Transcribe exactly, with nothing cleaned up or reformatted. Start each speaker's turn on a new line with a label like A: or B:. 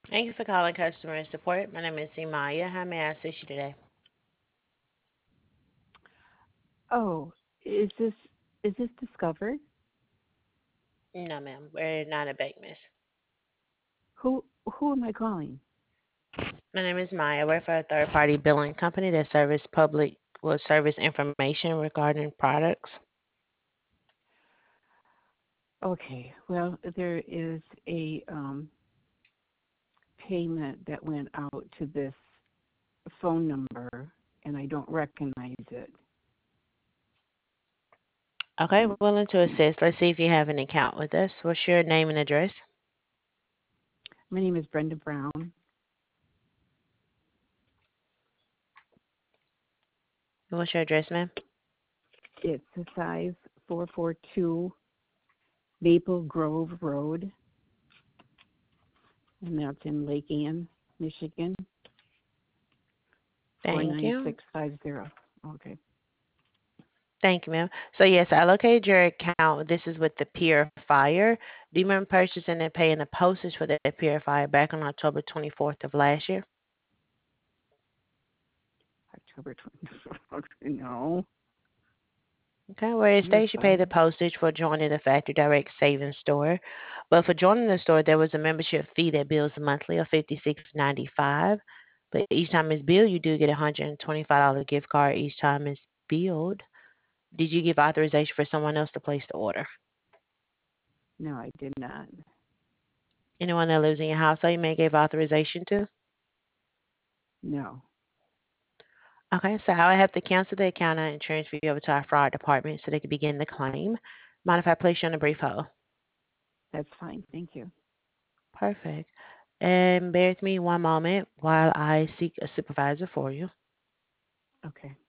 A: Thank you for calling customer support. My name is Imaya. How may I assist you today?
B: Oh, is this is this Discovered?
A: No, ma'am. We're not a bank, miss.
B: Who who am I calling?
A: My name is Maya. We're for a third party billing company that service public will service information regarding products.
B: Okay, well there is a um, payment that went out to this phone number, and I don't recognize it.
A: Okay, willing to assist. Let's see if you have an account with us. What's your name and address?
B: My name is Brenda Brown.
A: What's your address, ma'am?
B: It's five four four two Maple Grove Road, and that's in Lake Ann, Michigan, four
A: Thank
B: nine
A: you.
B: six five zero. Okay.
A: Thank you, ma'am. So yes, I located your account. This is with the Purifier. Do you remember purchasing and paying the postage for that Purifier back on October twenty-fourth of last year?
B: October twenty-fourth. No,
A: Okay, where it
B: you're
A: states you pay the
B: fine.
A: postage for joining the Factory Direct Savings Store. But for joining the store, there was a membership fee that bills monthly of fifty-six ninety-five. But each time it's billed, you do get a one hundred twenty-five dollars gift card each time it's billed. Did you give authorization for someone else to place the order?
B: No, I did not.
A: Anyone that lives in your household, you may give authorization to?
B: No.
A: Okay, so I would have to cancel the account and transfer you over to our fraud department so they can begin the claim. Mind if I place you on a brief hold?
B: That's fine. Thank you.
A: Perfect. And bear with me one moment while I seek a supervisor for you.
B: Okay.